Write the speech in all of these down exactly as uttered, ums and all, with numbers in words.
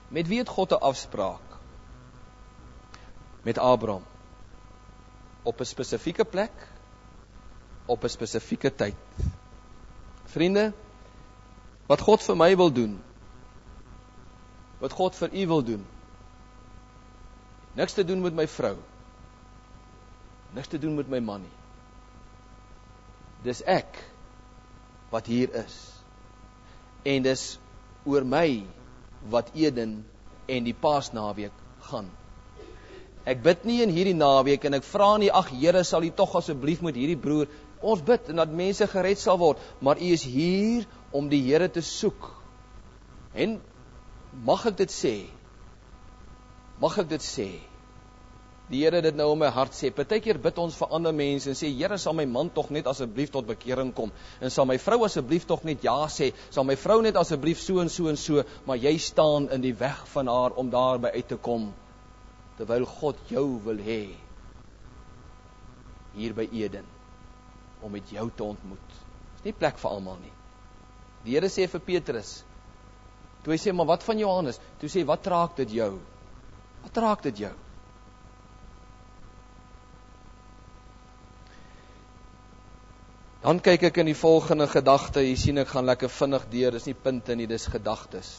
Met wie het God 'n afspraak? Met Abraham. Op 'n spesifieke plek, op 'n spesifieke tyd. Vriende, wat God vir my wil doen, wat God vir u wil doen, niks te doen met my vrou, niks te doen met my man nie. Dis ek wat hier is, en dis oor my wat Eden en die Paasnaweek gaan. Ek bid nie in hierdie naweek en ek vra nie, ag Here, sal u tog asseblief met hierdie broer, ons bid en dat mense gered sal word, maar u is hier om die Here te soek. En mag ek dit sê, mag ek dit sê, die Here dit nou in my hart sê, partykeer bid ons vir ander mense en sê, Here, sal my man tog net asseblief tot bekering kom, en sal my vrou asseblief tog net ja sê, sal my vrou net asseblief so en so en so, maar jy staan in die weg van haar om daarby uit te kom, terwyl God jou wil hê, hier by Eden, om met jou te ontmoet. Dis nie plek vir almal nie. Die Here sê vir Petrus, toe hy sê, maar wat van Johannes? Toe sê, wat raak dit jou? Wat raak dit jou? Dan kyk ek in die volgende gedagte, hier sien ek gaan lekker vinnig deur, dis nie punte nie, dis gedagtes.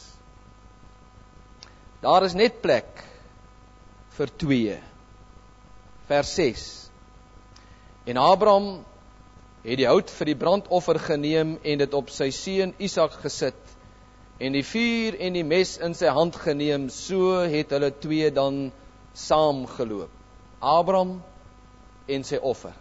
Daar is net plek vir twee. Vers ses. En Abraham het die hout vir die brandoffer geneem en dit op sy seun Isak gesit, en die vuur en die mes in sy hand geneem, so het hulle twee dan saamgeloop. Abraham en sy offer.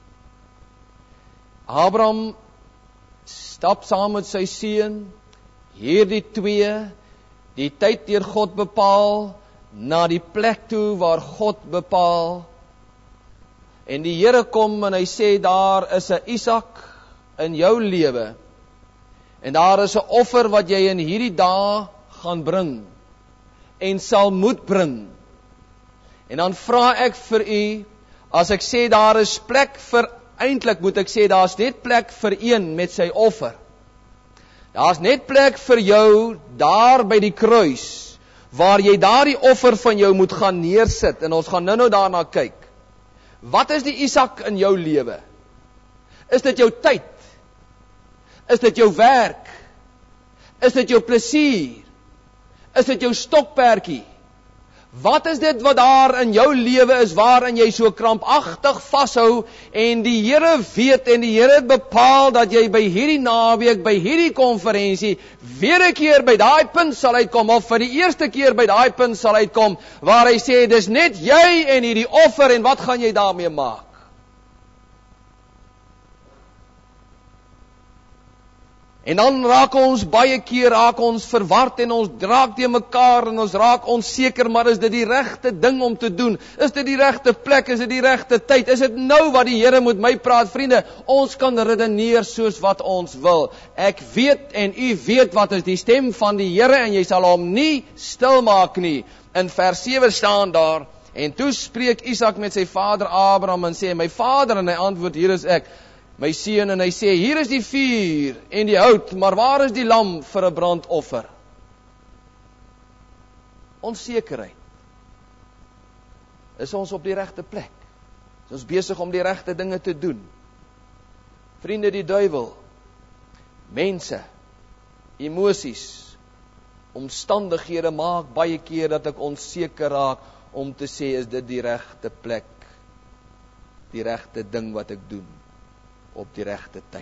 Abraham stap saam met sy seun, hierdie twee, die tyd deur God bepaal, na die plek toe waar God bepaal, en die Here kom en hy sê, daar is 'n Isak in jou lewe, en daar is 'n offer wat jy in hierdie dae gaan bring, en sal moet bring. En dan vra ek vir u, as ek sê daar is plek vir, eintlik moet ek sê, daar is net plek vir een met sy offer. Daar is net plek vir jou, daar by die kruis, waar jy daar die offer van jou moet gaan neersit, en ons gaan nou nou daarna kyk. Wat is die Isak in jou lewe? Is dit jou tyd? Is dit jou werk? Is dit jou plesier? Is dit jou stokperdjie? Wat is dit wat daar in jou lewe is, waarin jy so krampagtig vashou, en die Here weet, en die Here het bepaal, dat jy by hierdie naweek, by hierdie konferensie, weer 'n keer by daai punt sal uitkom, of vir die eerste keer by daai punt sal uitkom, waar hy sê, dis net jy en hierdie offer, en wat gaan jy daarmee maak? En dan raak ons baie keer, raak ons verward, en ons raak teen mekaar, en ons raak onseker, maar is dit die regte ding om te doen? Is dit die regte plek? Is dit die regte tyd? Is dit nou wat die Here met my praat? Vriende, ons kan redeneer soos wat ons wil. Ek weet, en u weet wat is die stem van die Here, en jy sal hom nie stil maak nie. In vers sewe staan daar, en toe spreek Isak met sy vader Abraham, en sê, my vader, en hy antwoord, hier is ek, my seun, en hy sê, hier is die vuur en die hout, maar waar is die lam vir 'n brandoffer? Onsekerheid. Is ons op die regte plek? Is ons besig om die regte dinge te doen? Vriende, die duiwel, mense, emosies, omstandighede maak baie keer dat ek onseker raak om te sê, is dit die regte plek, die regte ding wat ek doen, op die regte tyd?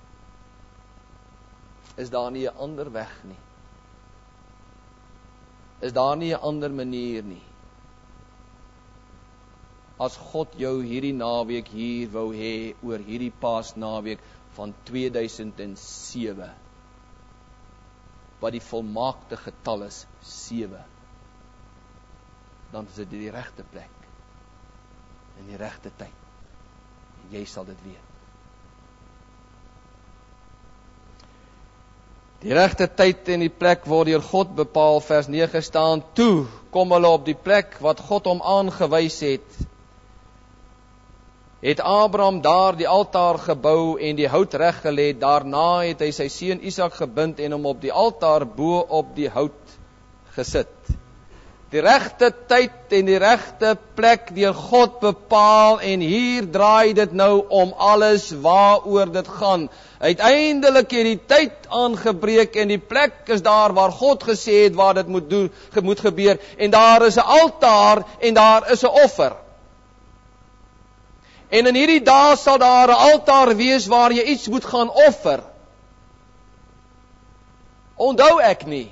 Is daar nie 'n ander weg nie? Is daar nie 'n ander manier nie? As God jou hierdie naweek hier wou hê, oor hierdie Paasnaweek van twee duisend sewe, wat die volmaakte getal is, sewe, dan is dit die regte plek, en die regte tyd, en jy sal dit weet. Die regte tyd en die plek word deur God bepaal, vers nege staan, toe kom hulle op die plek wat God hom aangewys het. Het Abraham daar die altaar gebou en die hout reggelê, daarna het hy sy seun Isak gebind en hom op die altaar bo op die hout gesit. Die regte tyd en die regte plek deur God bepaal, en hier draai dit nou om alles waaroor dit gaan. Uiteindelik het die tyd aangebreek en die plek is daar waar God gesê het waar dit moet doen, moet gebeur, en daar is 'n altaar en daar is 'n offer. En in hierdie dae sal daar 'n altaar wees waar jy iets moet gaan offer. Onthou ek nie.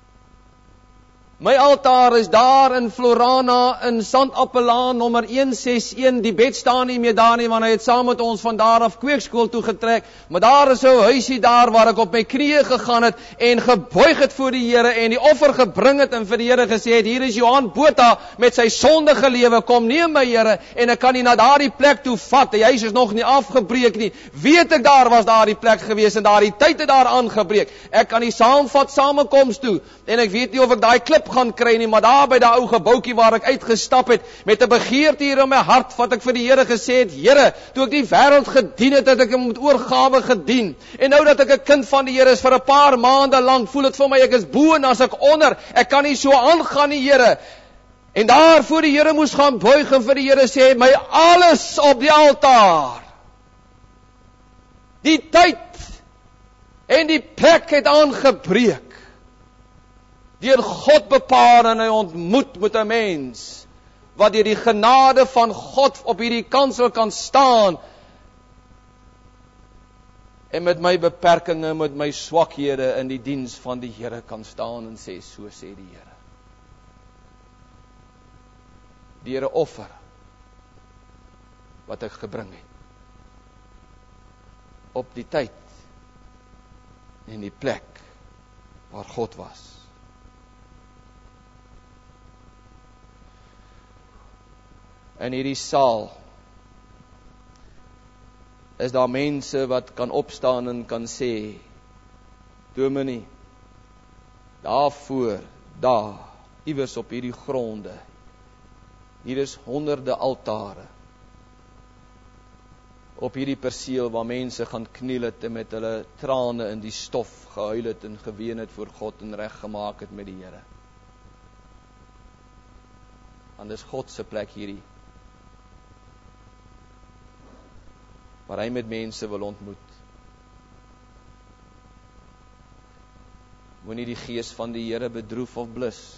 My altaar is daar in Florana, in Sandappelaan, nommer een ses een. Die bed staan nie meer daar nie, want hy het saam met ons van daar af kweekskool toe getrek. Maar daar is 'n huisie daar waar ek op my knieë gegaan het en gebuig het voor die Here en die offer gebring het en vir die Here gesê het, hier is Johan Botha met sy sondige lewe, kom neem my Here, en ek kan nie na daardie plek toe vat. Die huis is nog nie afgebreek nie. Weet ek daar was daardie plek gewees en daardie tyd het daar aangebreek. Ek kan nie saamvat samekoms toe en ek weet nie of ek daai klip gaan kry nie, maar daar by daai ou gebouetjie waar ek uitgestap het, met 'n begeerte hier in my hart, wat ek vir die Here gesê het, Here, toe ek die wêreld gedien het, het ek hom met oorgawe gedien, en nou dat ek 'n kind van die Here is, vir 'n paar maande lank, voel dit vir my, ek is bo en as ek onder, ek kan nie so aangaan nie, Here, en daar voor die Here moes gaan buig, en vir die Here sê, my alles op die altaar, die tyd, en die plek het aangebreek, deur God bepaal, en hy ontmoet met 'n mens, wat deur die genade van God op hierdie kansel kan staan, en met my beperkings, met my swakhede, in die diens van die Here kan staan, en sê, so sê die Here. Deur 'n offer, wat ek gebring het, op die tyd, en die plek, waar God was. In hierdie saal is daar mense wat kan opstaan en kan sê, Dominee, daarvoor, daar, iewers op hierdie gronde, hier is honderde altare, op hierdie perseel waar mense gaan kniel het en met hulle trane in die stof gehuil het en geween het voor God en reg gemaak het met die Here. Want dis God se plek hierdie, waar hy met mense wil ontmoet. Moenie die gees van die Here bedroef of blus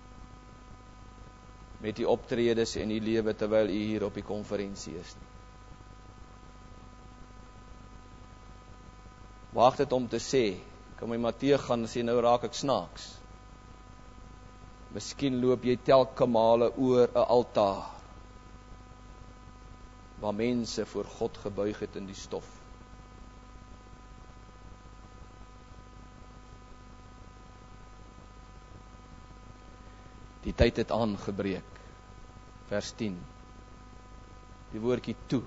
met die optredes en die lewe terwyl u hier op die konferensie is nie. Waag dit om te sê, kan my Matthee gaan en sê, nou raak ek snaaks. Miskien loop jy telke male oor 'n altaar, waar mense voor God gebuig het in die stof. Die tyd het aangebreek. Vers tien. Die woordjie toe.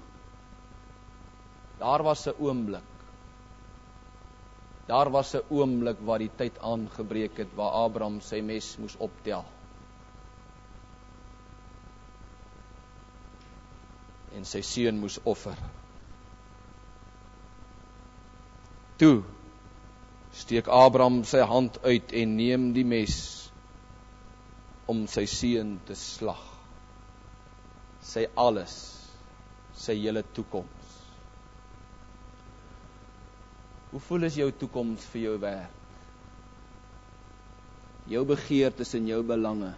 Daar was 'n oomblik. Daar was 'n oomblik waar die tyd aangebreek het, waar Abraham sy mes moes optel. En sy seun moes offer. Toe steek Abraham sy hand uit en neem die mes om sy seun te slag. Sy alles, sy hele toekoms. Hoe voel is jou toekoms vir jou werk? Jou begeertes en jou belange.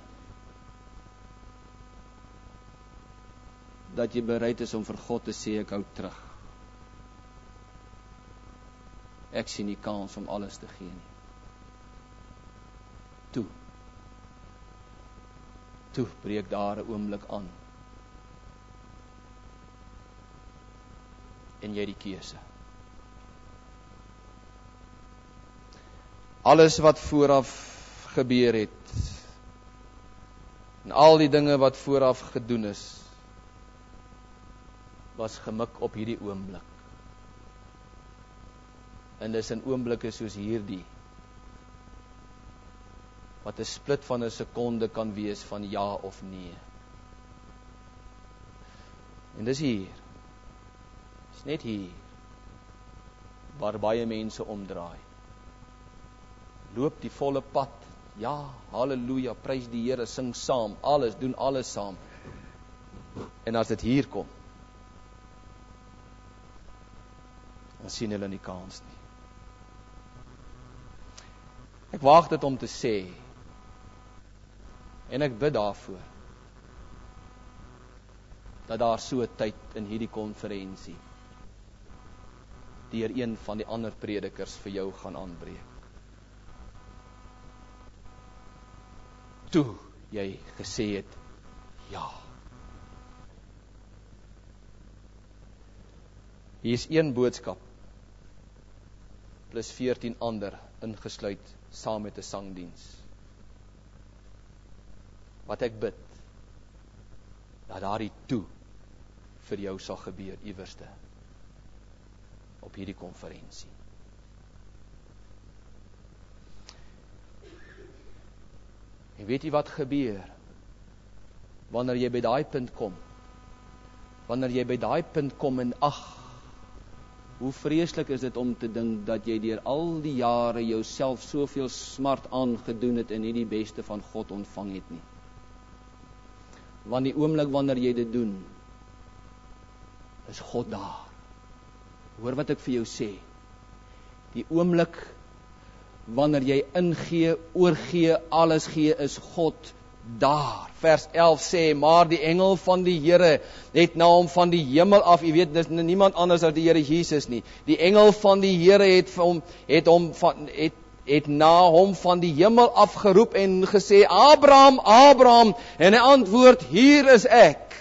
Dat jy bereid is om vir God te sê, ek hou terug. Ek sien nie kans om alles te gee nie. Toe. Toe breek daar 'n oomblik aan. En jy die keuse. Alles wat vooraf gebeur het, en al die dinge wat vooraf gedoen is, was gemik op hierdie oomblik. En dis in oomblikke soos hierdie, wat 'n split van 'n sekonde kan wees van ja of nee. En dis hier, dis net hier, waar baie mense omdraai. Loop die volle pad Ja, halleluja, prys die Here, sing saam, alles, doen alles saam. En as dit hier kom, dan sien hulle nie kans nie. Ek waag dit om te sê, en ek bid daarvoor, dat daar so 'n tyd in hierdie konferensie deur een van die ander predikers vir jou gaan aanbreek. Toe jy gesê het, ja. Hier is een boodskap, plus veertien ander, ingesluit, saam met 'n sangdiens. Wat ek bid, dat daardie toe vir jou sal gebeur, iewerste, op hierdie konferensie. En weet jy wat gebeur, wanneer jy by daai punt kom, wanneer jy by daai punt kom en ag, hoe vreeslik is dit om te dink dat jy deur al die jare jouself soveel smart aangedoen het en nie die beste van God ontvang het nie. Want die oomblik wanneer jy dit doen, is God daar. Hoor wat ek vir jou sê. Die oomblik wanneer jy ingee, oorgee, alles gee, is God daar. Vers elf sê, maar die engel van die Here het na hom van die hemel af, jy weet, dis niemand anders as die Here Jesus nie. Die engel van die Here het vir hom het hom van het het na hom van die hemel afgeroep en gesê, Abraham, Abraham, en hy antwoord, hier is ek.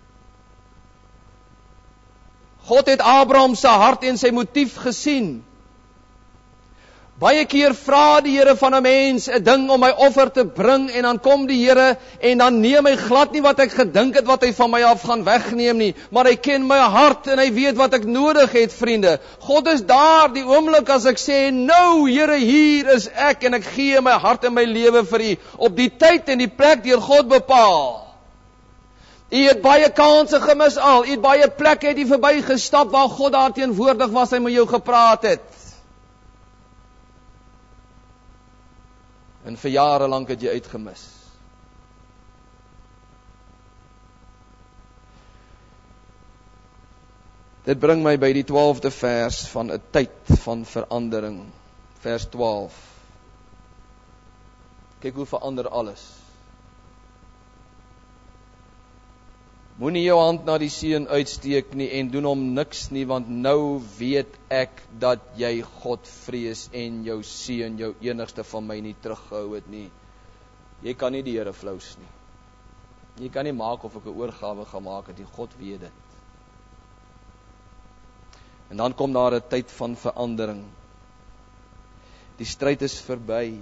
God het Abraham se hart en sy motief gesien. Baie keer vra die Here van 'n mens 'n ding om my offer te bring, en dan kom die Here en dan neem hy glad nie wat ek gedink het wat hy van my af gaan wegneem nie, maar hy ken my hart en hy weet wat ek nodig het, vriende. God is daar die oomblik as ek sê, nou Here, hier is ek en ek gee my hart en my lewe vir U, op die tyd en die plek deur God bepaal. U het baie kanse gemis al, u het baie plekke het u verby gestap waar God daar teenwoordig was en met jou gepraat het. En vir jare lank het jy uitgemis. Dit bring my by die twaalfde vers van 'n tyd van verandering. Vers twaalf. Kyk hoe verander alles. Moenie jou hand na die seun uitsteek nie en doen hom niks nie, want nou weet ek dat jy God vrees en jou seun, jou enigste van my nie teruggehou het nie. Jy kan nie die Here flous nie. Jy kan nie maak of ek 'n oorgawe gemaak het nie, God weet dit. En dan kom daar 'n tyd van verandering. Die stryd is verby.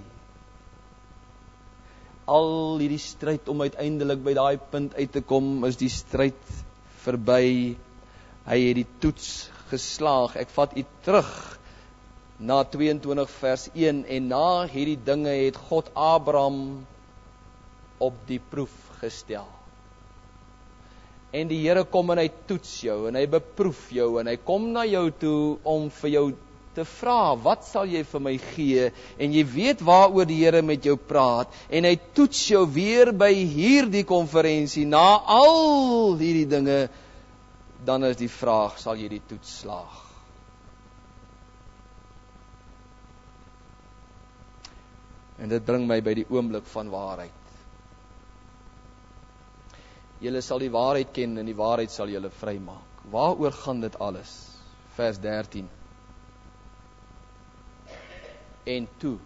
Al hierdie stryd om uiteindelik by daai punt uit te kom, is die stryd verby. Hy het die toets geslaag. Ek vat u terug na tweeëntwintig vers een, en na hierdie dinge het God Abraham op die proef gestel. En die Here kom en hy toets jou, en hy beproef jou, en hy kom na jou toe om vir jou te vra, wat sal jy vir my gee? En jy weet waaroor die Here met jou praat, en hy toets jou weer by hierdie konferensie, na al hierdie dinge, dan is die vraag, sal jy die toets slaag? En dit bring my by die oomblik van waarheid. Julle sal die waarheid ken, en die waarheid sal julle vrymaak. Waaroor gaan dit alles? Vers dertien. En toe,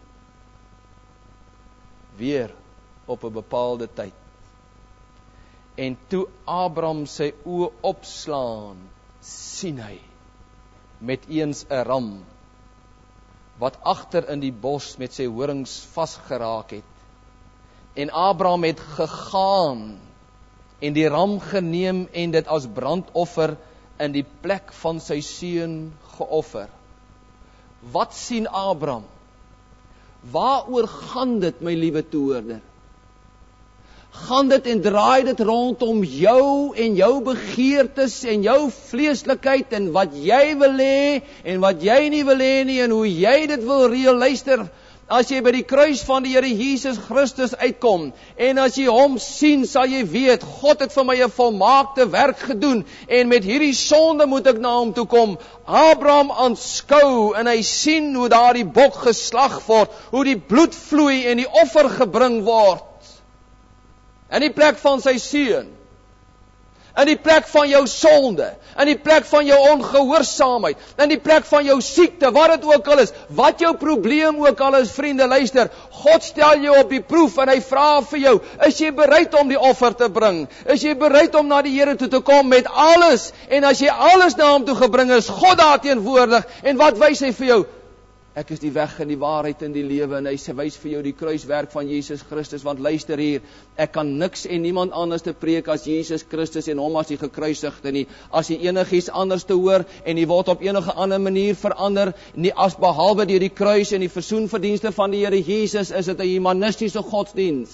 weer op 'n bepaalde tyd, en toe Abraham sy oë opslaan, sien hy met eens 'n ram, wat agter in die bos met sy horings vasgeraak het. En Abraham het gegaan, en die ram geneem, en dit as brandoffer in die plek van sy seun geoffer. Wat sien Abraham? Waaroor gaan dit, my liewe toehoorder? Gaan dit en draai dit rondom jou en jou begeertes en jou vleeslikheid en wat jy wil hê en wat jy nie wil hê nie en hoe jy dit wil reël? Luister, as jy by die kruis van die Here Jesus Christus uitkom, en as jy hom sien, sal jy weet, God het vir my 'n volmaakte werk gedoen, en met hierdie sonde moet ek na hom toe kom. Abraham aanskou, en hy sien hoe daar die bok geslag word, hoe die bloed vloei, en die offer gebring word, in die plek van sy seun, in die plek van jou sonde, in die plek van jou ongehoorsaamheid, in die plek van jou siekte, wat het ook al is, wat jou probleem ook al is, vriende, luister, God stel jou op die proef, en hy vra vir jou, is jy bereid om die offer te bring? Is jy bereid om na die Here toe te kom met alles? En as jy alles na hom toe gebring is, God daar teenwoordig, en wat wys hy vir jou? Ek is die weg en die waarheid en die lewe, en hy sê, wys vir jou die kruiswerk van Jesus Christus, want luister hier, ek kan niks en niemand anders te preek as Jesus Christus en hom as die gekruisigde nie. As jy enigiets anders te hoor, en jy word op enige ander manier verander, nie as behalwe deur die kruis en die versoenverdienste van die Here Jesus, is dit 'n humanistiese godsdiens.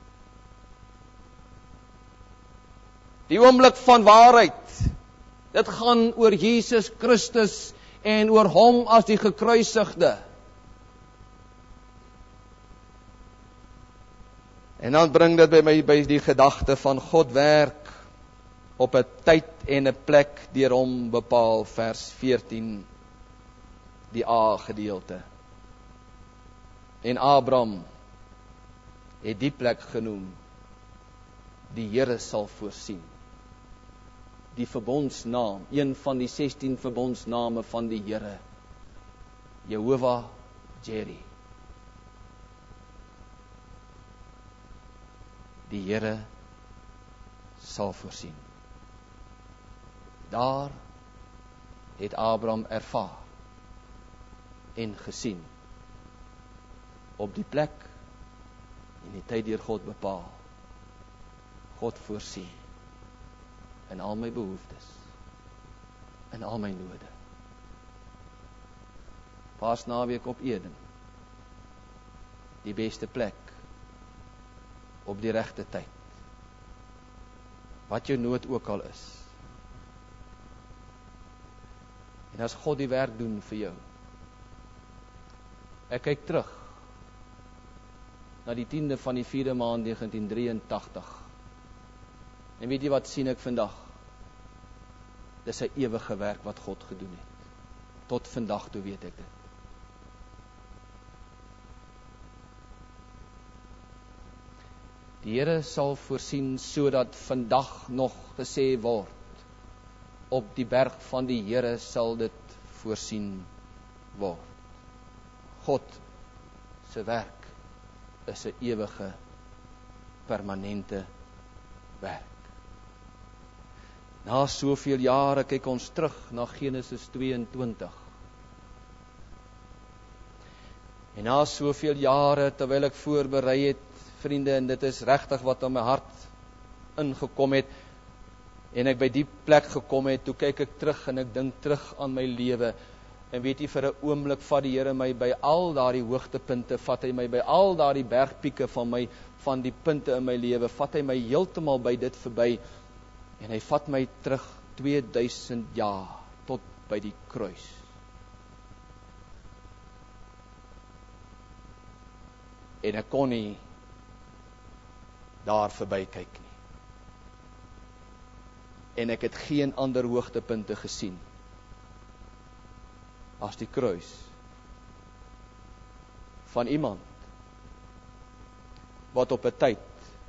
Die oomblik van waarheid, dit gaan oor Jesus Christus, en oor hom as die gekruisigde. En dan bring dit by my by die gedagte van God werk op 'n tyd en 'n plek deur hom bepaal, vers veertien, die A gedeelte. En Abraham het die plek genoem, die Here sal voorsien. Die verbondsnaam, een van die sestien verbondsname van die Here, Jehovah Jireh. Die Here sal voorsien. Daar het Abraham ervaar en gesien, op die plek en die tyd deur God bepaal, God voorsien in al my behoeftes, in al my node. Paasnaweek op Eden, die beste plek, op die regte tyd, wat jou nood ook al is. En as God die werk doen vir jou, ek kyk terug na die tiende van die vierde maand negentien drieëntagtig, en weet jy wat sien ek vandag? Dis 'n ewige werk wat God gedoen het. Tot vandag toe weet ek dit. Die Here sal voorsien sodat vandag nog gesê word, op die berg van die Here sal dit voorsien word. God se werk is 'n ewige, permanente werk. Na soveel jare kyk ons terug na Genesis tweeëntwintig. En na soveel jare, terwyl ek voorberei het, vriende, en dit is regtig wat in my hart ingekom het, en ek by die plek gekom het, toe kyk ek terug en ek dink terug aan my lewe, en weet jy, vir 'n oomblik vat die Here my by al daardie hoogtepunte, vat hy my by al daardie bergpieke van my, van die punte in my lewe, vat hy my heeltemal by dit verby, en hy vat my terug twee duisend jaar, tot by die kruis. En ek kon nie daar verby kyk nie. En ek het geen ander hoogtepunte gesien as die kruis van iemand wat op 'n tyd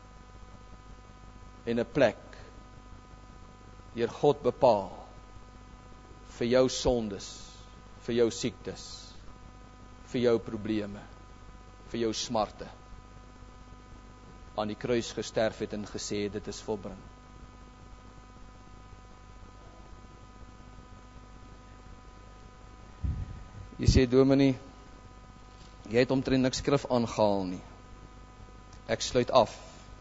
en 'n plek deur God bepaal vir jou sondes, vir jou siektes, vir jou probleme, vir jou smarte, aan die kruis gesterf het en gesê, dit is volbring. Jy sê, dominee, jy het omtrent niks skrif aangehaal nie. Ek sluit af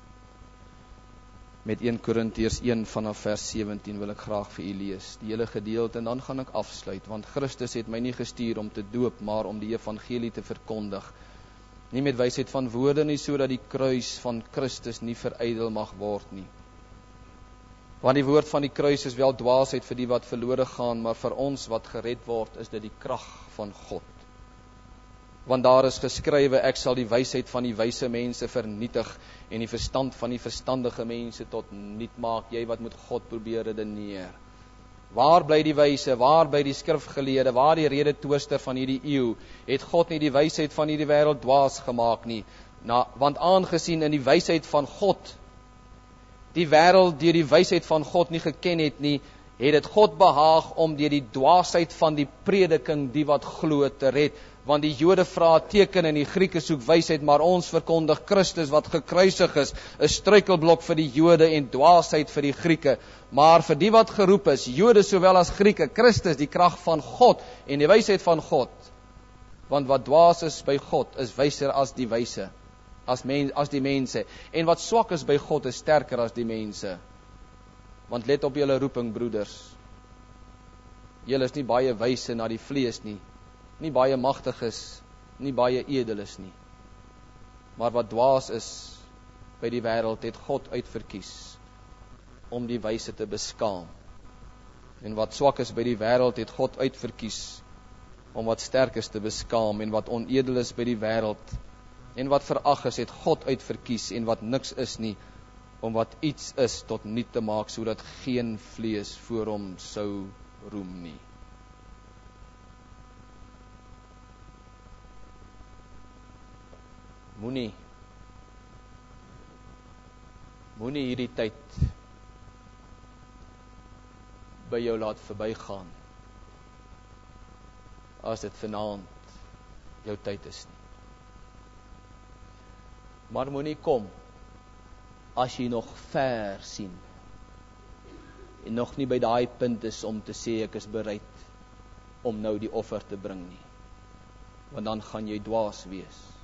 met eerste Korintiërs een vanaf vers sewentien wil ek graag vir u lees, die hele gedeelte, en dan gaan ek afsluit, want Christus het my nie gestuur om te doop, maar om die evangelie te verkondig, nie met wysheid van woorde nie, sodat die kruis van Christus nie verydel mag word nie. Want die woord van die kruis is wel dwaasheid vir die wat verlore gaan, maar vir ons wat gered word, is dit die krag van God. Want daar is geskrywe, ek sal die wysheid van die wyse mense vernietig en die verstand van die verstandige mense tot niet maak. Jy wat met God probeer redeneer. Waar bly die wyse, waar bly die skrifgeleerde, waar die redetwister van hierdie eeu? Het God nie die wysheid van hierdie wêreld dwaas gemaak nie? Na, want aangesien in die wysheid van God, die wêreld deur die wysheid van God nie geken het nie, het dit God behaag om deur die dwaasheid van die prediking die wat glo te red. Want die Jode vra teken en die Grieke soek wysheid, maar ons verkondig Christus wat gekruisig is, 'n struikelblok vir die Jode en dwaasheid vir die Grieke. Maar vir die wat geroep is, Jode sowel as Grieke, Christus die krag van God en die wysheid van God. Want wat dwaas is by God is wyser as die wyse, as mens, as die mense. En wat swak is by God is sterker as die mense. Want let op julle roeping, broeders. Julle is nie baie wyse na die vlees nie, nie baie magtig is, nie baie edel is nie. Maar wat dwaas is by die wêreld, het God uitverkies om die wyse te beskaam. En wat swak is by die wêreld, het God uitverkies om wat sterk is te beskaam. En wat onedel is by die wêreld, en wat verag is, het God uitverkies. En wat niks is nie, om wat iets is tot niet te maak, sodat geen vlees voor hom sou roem nie. Moenie, moenie hierdie tyd by jou laat verbygaan, as dit vanaand jou tyd is nie. Maar moenie kom, as jy nog ver sien, en nog nie by daai punt is om te sê, ek is bereid om nou die offer te bring nie. Want dan gaan jy dwaas wees.